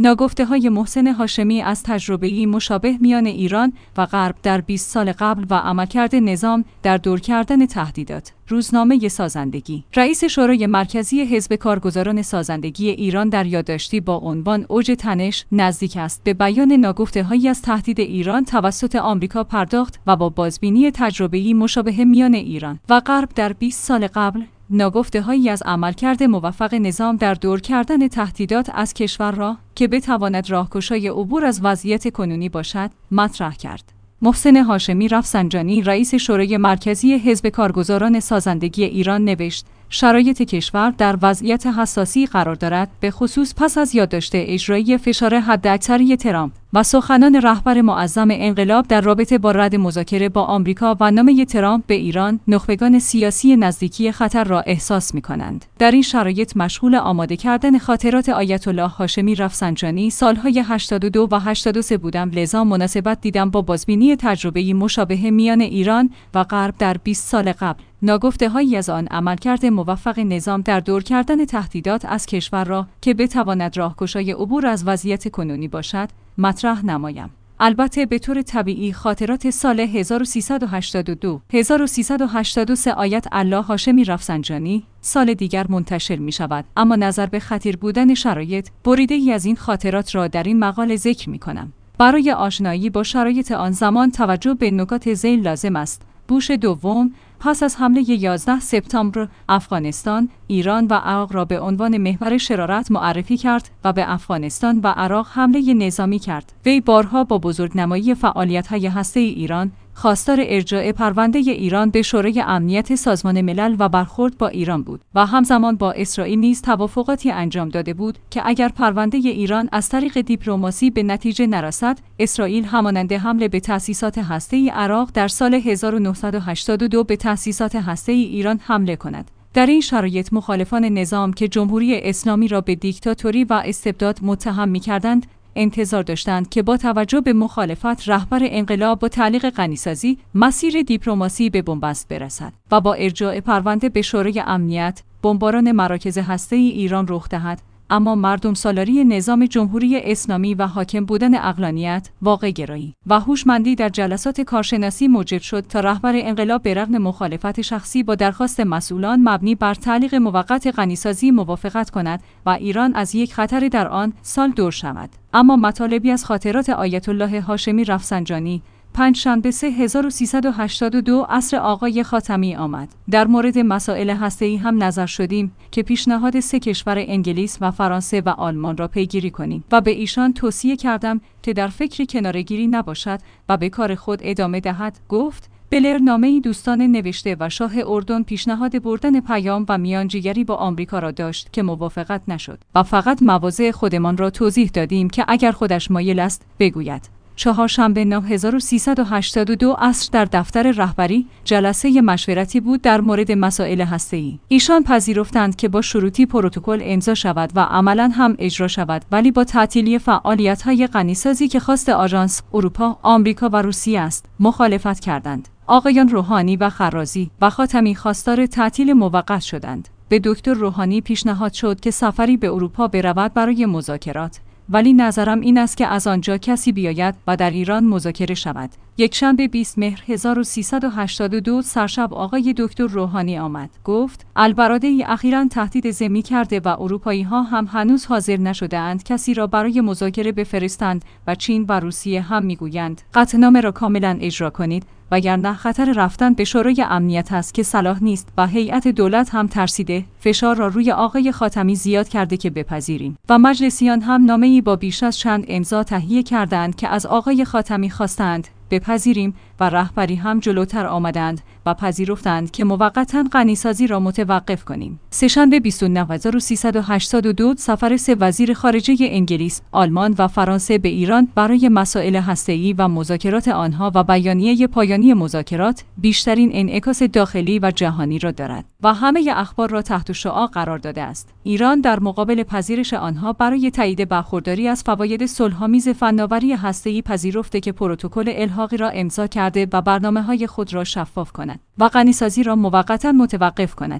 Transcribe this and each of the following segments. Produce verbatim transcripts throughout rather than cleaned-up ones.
ناگفته‌های محسن هاشمی از تجربه‌ای مشابه میان ایران و غرب در بیست سال قبل و عملکرد نظام در دور کردن تهدیدات. روزنامه سازندگی. رئیس شورای مرکزی حزب کارگزاران سازندگی ایران در یادداشتی با عنوان اوج تنش نزدیک است به بیان ناگفته‌هایی از تهدید ایران توسط آمریکا پرداخت و با بازبینی تجربه‌ای مشابه میان ایران و غرب در بیست سال قبل ناگفته‌هایی از عملکرد موفق نظام در دور کردن تهدیدات از کشور را که بتواند راهگشای عبور از وضعیت کنونی باشد مطرح کرد. محسن هاشمی رفسنجانی رئیس شورای مرکزی حزب کارگزاران سازندگی ایران نوشت: شرایط کشور در وضعیت حساسی قرار دارد، به خصوص پس از یادداشت اجرایی فشار حداکثری ترامپ و سخنان رهبر معظم انقلاب در رابطه با رد مذاکره با آمریکا و نامه ترامپ به ایران. نخبگان سیاسی نزدیکی خطر را احساس می‌کنند. در این شرایط مشغول آماده کردن خاطرات آیت الله هاشمی رفسنجانی سالهای هشتاد و دو و هشتاد و سه بودم، لذا مناسبت دیدم با بازبینی تجربه‌ای مشابه میان ایران و غرب در بیست سال قبل ناگفته‌هایی از آن عملکرد موفق نظام در دور کردن تهدیدات از کشور را که بتواند راهگشای عبور از وضعیت کنونی باشد مطرح نمایم. البته به طور طبیعی خاطرات سال هزار و سیصد و هشتاد و دو هزار و سیصد و هشتاد و سه آیت الله هاشمی رفسنجانی سال دیگر منتشر می شود، اما نظر به خطیر بودن شرایط بریده ای از این خاطرات را در این مقاله ذکر می کنم. برای آشنایی با شرایط آن زمان توجه به نکات ذیل لازم است. بوش دوم پس از حمله یازده سپتامبر افغانستان، ایران و عراق را به عنوان محور شرارت معرفی کرد و به افغانستان و عراق حمله نظامی کرد. وی بارها با بزرگنمایی فعالیت‌های هسته‌ای ایران خواستار ارجاع پرونده ایران به شورای امنیت سازمان ملل و برخورد با ایران بود و همزمان با اسرائیل نیز توافقاتی انجام داده بود که اگر پرونده ایران از طریق دیپلماسی به نتیجه نرسد، اسرائیل همانند حمله به تأسیسات هسته‌ای عراق در سال هزار و نهصد و هشتاد و دو به تأسیسات هسته‌ای ایران حمله کند. در این شرایط مخالفان نظام که جمهوری اسلامی را به دیکتاتوری و استبداد متهم می‌کردند، انتظار داشتند که با توجه به مخالفت رهبر انقلاب با تعلیق غنیسازی مسیر دیپلماسی به بنبست برسد و با ارجاع پرونده به شورای امنیت بمباران مراکز هسته‌ای ایران رخ دهد. اما مردم سالاری نظام جمهوری اسلامی و حاکم بودن عقلانیت، واقع گرایی و هوشمندی در جلسات کارشناسی موجب شد تا رهبر انقلاب به رغم مخالفت شخصی با درخواست مسئولان مبنی بر تعلیق موقت غنیسازی موافقت کند و ایران از یک خطر در آن سال دور شود. اما مطالبی از خاطرات آیت الله هاشمی رفسنجانی پنجشنبه سه هزار و سیصد و هشتاد و دو عصر آقای خاتمی آمد. در مورد مسائل هسته‌ای هم نظر شدیم که پیشنهاد سه کشور انگلیس و فرانسه و آلمان را پیگیری کنیم و به ایشان توصیه کردم که در فکر کناره‌گیری نباشد و به کار خود ادامه دهد. گفت بلر نامه‌ای دوستانه نوشته و شاه اردن پیشنهاد بردن پیام و میانجیگری با آمریکا را داشت که موافقت نشد و فقط مواضع خودمان را توضیح دادیم که اگر خودش مایل است بگوید. چهارشنبه نه هزار و سیصد و هشتاد و دو عصر در دفتر رهبری جلسه مشورتی بود در مورد مسائل هسته‌ای. ایشان پذیرفتند که با شروطی پروتکل امضا شود و عملاً هم اجرا شود، ولی با تعطیلی فعالیت‌های غنیسازی که خواست آژانس اروپا، آمریکا و روسیه است، مخالفت کردند. آقایان روحانی و خرازی و خاتمی خواستار تعطیل موقت شدند. به دکتر روحانی پیشنهاد شد که سفری به اروپا برود برای مذاکرات، ولی نظرم این است که از آنجا کسی بیاید و در ایران مذاکره شود. یکشنبه بیست مهر هزار و سیصد و هشتاد و دو سرشب آقای دکتر روحانی آمد. گفت البرادعی اخیراً تهدید ضمنی کرده و اروپایی ها هم هنوز حاضر نشده اند کسی را برای مذاکره بفرستند و چین و روسیه هم میگویند قطعنامه را کاملاً اجرا کنید وگرنه خطر رفتن به شورای امنیت است که صلاح نیست و هیئت دولت هم ترسیده فشار را روی آقای خاتمی زیاد کرده که بپذیریم و مجلسیان هم نامه‌ای با بیش از چند امضا تهیه کردند که از آقای خاتمی خواستند بپذیریم و رهبری هم جلوتر آمدند و پذیرفتند که موقتاً غنیسازی را متوقف کنیم. سه‌شنبه بیست و نه هزار و سیصد و هشتاد و دو سفر سه وزیر خارجه انگلیس، آلمان و فرانسه به ایران برای مسائل هسته‌ای و مذاکرات آنها و بیانیه پایانی مذاکرات بیشترین انعکاس داخلی و جهانی را دارد و همه اخبار را تحت شعاع قرار داده است. ایران در مقابل پذیرش آنها برای تایید برخورداری از فواید صلح‌آمیز فناوری هسته‌ای پذیرفته که پروتکل الحاقی را امضا کرده و برنامه‌های خود را شفاف کند و غنیسازی را موقتاً متوقف کند.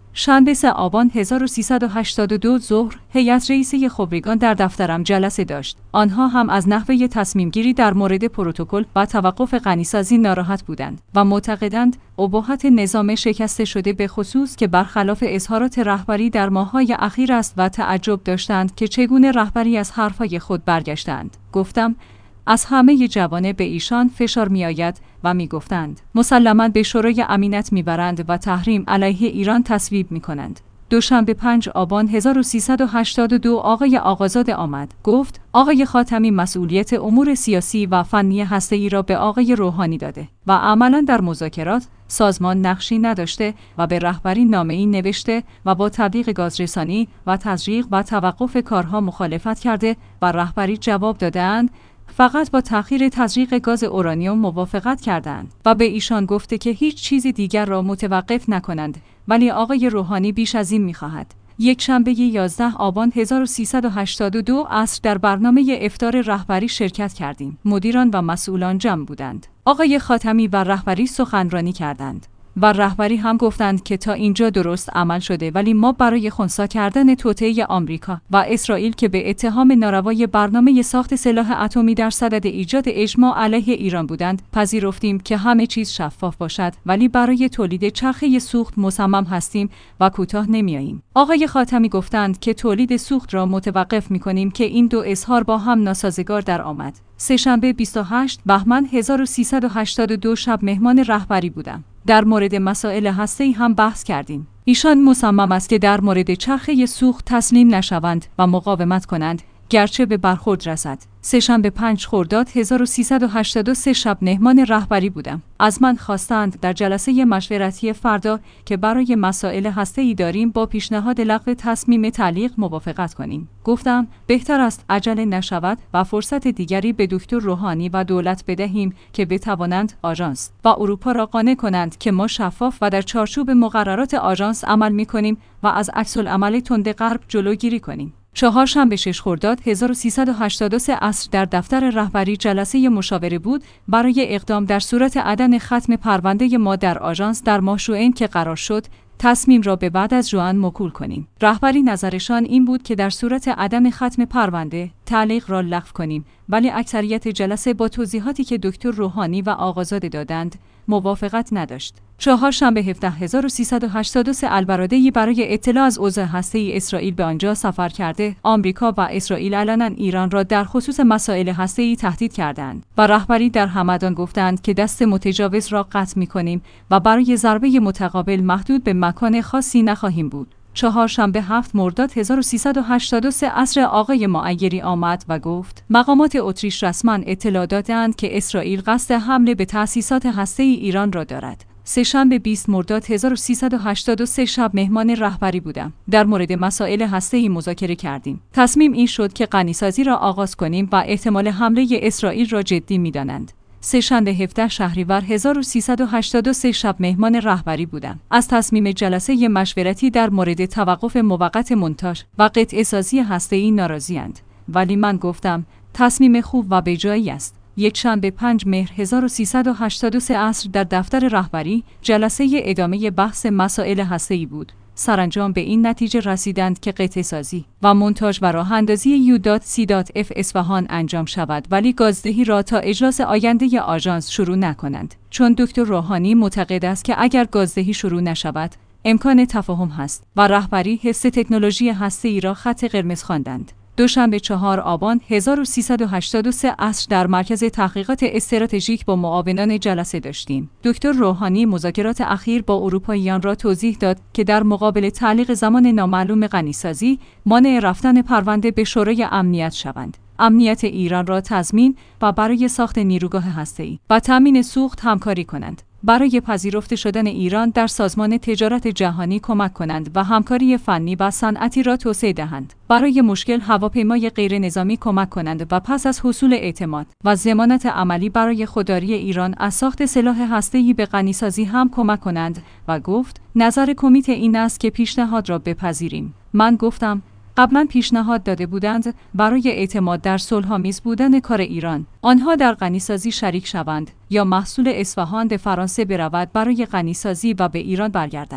شنبه سه آبان هزار و سیصد و هشتاد و دو ظهر، هیئت رئیسه خبرگان در دفترم جلسه داشت. آنها هم از نحوه تصمیم گیری در مورد پروتکل و توقف غنیسازی ناراحت بودند و معتقدند اباحت نظام شکسته شده به خصوص که برخلاف اظهارات رهبری در ماه‌های اخیر است و تعجب داشتند که چگونه رهبری از حرفهای خود برگشتند. گفتم از همه جوانب به ایشان فشار می آید و می گفتند مسلماً به شورای امنیت می برند و تحریم علیه ایران تصویب می کنند. دوشنبه پنج آبان هزار و سیصد و هشتاد و دو آقای آقازاده آمد. گفت آقای خاتمی مسئولیت امور سیاسی و فنی هسته‌ای را به آقای روحانی داده و عملاً در مذاکرات سازمان نقشی نداشته و به رهبری نامه‌ای نوشته و با تبلیغ گازرسانی و تزریق و توقف کارها مخالفت کرده و رهبری جواب داده‌اند فقط با تأخیر تزریق گاز اورانیوم موافقت کردند و به ایشان گفته که هیچ چیز دیگر را متوقف نکنند، ولی آقای روحانی بیش از این می‌خواهد. یک شنبه یازده آبان هزار و سیصد و هشتاد و دو عصر در برنامه افطار رهبری شرکت کردیم. مدیران و مسئولان جمع بودند. آقای خاتمی و رهبری سخنرانی کردند. و رهبری هم گفتند که تا اینجا درست عمل شده، ولی ما برای خنثی کردن توطئه آمریکا و اسرائیل که به اتهام ناروای برنامه ساخت سلاح اتمی در صدد ایجاد اجماع علیه ایران بودند، پذیرفتیم که همه چیز شفاف باشد، ولی برای تولید چرخه سوخت مصمم هستیم و کوتاه نمیاییم. آقای خاتمی گفتند که تولید سوخت را متوقف می‌کنیم که این دو اظهار با هم ناسازگار در آمد. سه‌شنبه بیست و هشت بهمن هزار و سیصد و هشتاد و دو شب مهمان رهبری بودم. در مورد مسائل هسته‌ای هم بحث کردیم. ایشان مصمم است که در مورد چرخه سوخت تسلیم نشوند و مقاومت کنند گرچه به برخورد رسد. سه‌شنبه پنج خرداد هزار و سیصد و هشتاد و سه شب مهمان رهبری بودم. از من خواستند در جلسه مشورتی فردا که برای مسائل هسته‌ای داریم با پیشنهاد لغو تصمیم تعلیق موافقت کنیم. گفتم بهتر است عجله نشود و فرصت دیگری به دکتر روحانی و دولت بدهیم که بتوانند آژانس و اروپا را قانع کنند که ما شفاف و در چارچوب مقررات آژانس عمل می‌کنیم و از عکس‌العمل تند غرب جلوگیری کنیم. چهارشنبه شش خرداد هزار و سیصد و هشتاد و سه عصر در دفتر رهبری جلسه مشاوره بود برای اقدام در صورت عدم ختم پرونده ما در آژانس در ماه ژوئن که قرار شد تصمیم را به بعد از ژوئن موکول کنیم. رهبری نظرشان این بود که در صورت عدم ختم پرونده تعلیق را لغو کنیم، ولی اکثریت جلسه با توضیحاتی که دکتر روحانی و آقازاده دادند موافقت نداشت. چهارشنبه هفده هزار و سیصد و هشتاد و سه البرادعی برای اطلاع از اوضاع هسته‌ای اسرائیل به آنجا سفر کرده، آمریکا و اسرائیل علنا ایران را در خصوص مسائل هسته‌ای تهدید کردند و رهبری در همدان گفتند که دست متجاوز را قطع می‌کنیم و برای ضربه متقابل محدود به مکان خاصی نخواهیم بود. چهارشنبه هفت مرداد هزار و سیصد و هشتاد و سه عصر آقای معیری آمد و گفت مقامات اتریش رسما اطلاع دادند که اسرائیل قصد حمله به تأسیسات هسته‌ای ایران را دارد. سه‌شنبه بیست مرداد هزار و سیصد و هشتاد و سه شب مهمان رهبری بودم. در مورد مسائل هسته‌ای مذاکره کردیم. تصمیم این شد که غنیسازی را آغاز کنیم و احتمال حمله اسرائیل را جدی می‌دانند. سه‌شنبه هفده شهریور هزار و سیصد و هشتاد و سه شب مهمان رهبری بودم. از تصمیم جلسه مشورتی در مورد توقف موقت مونتاژ و قطعه‌سازی هسته‌ای ناراضی‌اند، ولی من گفتم تصمیم خوب و بجایی است. یک شنبه پنج مهر هزار و سیصد و هشتاد و سه عصر در دفتر رهبری جلسه ادامه بحث مسائل هسته‌ای بود. سرانجام به این نتیجه رسیدند که قطعه‌سازی و مونتاژ و راه‌اندازی یو سی اف اصفهان انجام شود، ولی گازدهی را تا اجلاس آینده آژانس شروع نکنند، چون دکتر روحانی معتقد است که اگر گازدهی شروع نشود امکان تفاهم هست و رهبری حفظ تکنولوژی هسته‌ای را خط قرمز خواندند. دوشنبه چهار آبان هزار و سیصد و هشتاد و سه عصر در مرکز تحقیقات استراتژیک با معاونان جلسه داشتیم. دکتر روحانی مذاکرات اخیر با اروپاییان را توضیح داد که در مقابل تعلیق زمان نامعلوم غنیسازی مانع رفتن پرونده به شورای امنیت شوند. امنیت ایران را تضمین و برای ساخت نیروگاه هسته‌ای و تامین سوخت همکاری کنند. برای پذیرفته شدن ایران در سازمان تجارت جهانی کمک کنند و همکاری فنی و صنعتی را توسعه دهند. برای مشکل هواپیمای غیر نظامی کمک کنند و پس از حصول اعتماد و ضمانت عملی برای خودداری ایران از ساخت سلاح هسته‌ای به غنیسازی هم کمک کنند و گفت نظر کمیته این است که پیشنهاد را بپذیریم. من گفتم قبلا پیشنهاد داده بودند برای اعتماد در صلح‌آمیز بودن کار ایران آنها در غنیسازی شریک شوند یا محصول اصفهان به فرانسه برود برای غنیسازی و به ایران برگردد.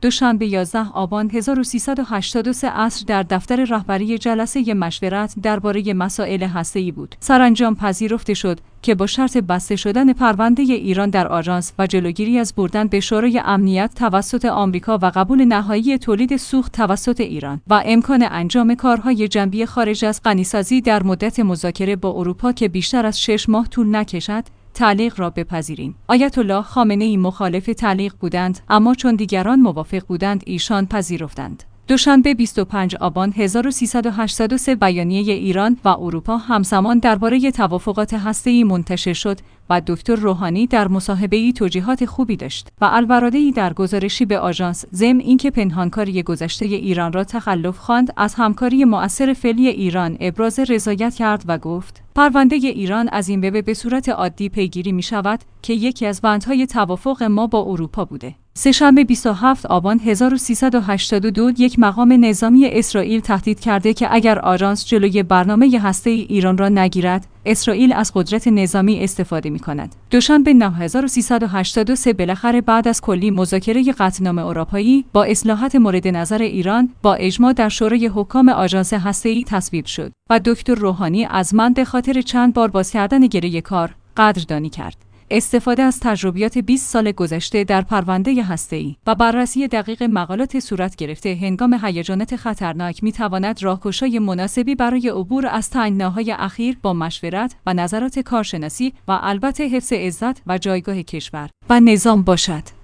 دوشنبه یازده آبان هزار و سیصد و هشتاد و سه عصر در دفتر رهبری جلسه مشورت درباره مسائل هسته‌ای بود. سرانجام پذیرفته شد که با شرط بسته شدن پرونده ایران در آژانس و جلوگیری از بردن به شورای امنیت توسط آمریکا و قبول نهایی تولید سوخت توسط ایران و امکان انجام کارهای جنبی خارج از غنیسازی در مدت مذاکره با اروپا که بیشتر از شش ماه طول نکشد، تعلیق را بپذیریم. آیت الله خامنه‌ای مخالف تعلیق بودند، اما چون دیگران موافق بودند ایشان پذیرفتند. دوشنبه بیست و پنج آبان هزار و سیصد و هشتاد و سه بیانیه ایران و اروپا همزمان درباره توافقات هسته‌ای منتشر شد و دکتر روحانی در مصاحبه‌ای توجیهات خوبی داشت و البرادعی در گزارشی به آژانس ضمن اینکه پنهانکاری گذشته ایران را تخلف خواند، از همکاری مؤثر فعلی ایران ابراز رضایت کرد و گفت: پرونده ایران از این به به صورت عادی پیگیری می شود که یکی از بندهای توافق ما با اروپا بوده. سه‌شنبه بیست و هفت آبان هزار و سیصد و هشتاد و دو یک مقام نظامی اسرائیل تهدید کرده که اگر آژانس جلوی برنامه هسته‌ای ایران را نگیرد، اسرائیل از قدرت نظامی استفاده می کند. دوشنبه نه هزار و سیصد و هشتاد و سه بالاخره بعد از کلی مذاکره قطعنامه اروپایی با اصلاحات مورد نظر ایران با اجماع در شورای حکام آژانس هسته‌ای تصویب شد و دکتر روحانی از من به خاطر چند بار باز کردن گره کار قدردانی کرد. استفاده از تجربیات بیست سال گذشته در پرونده هسته‌ای و بررسی دقیق مقالات صورت گرفته هنگام هیجانات خطرناک می‌تواند راهگشای مناسبی برای عبور از تنگناهای اخیر با مشورت و نظرات کارشناسی و البته حفظ عزت و جایگاه کشور و نظام باشد.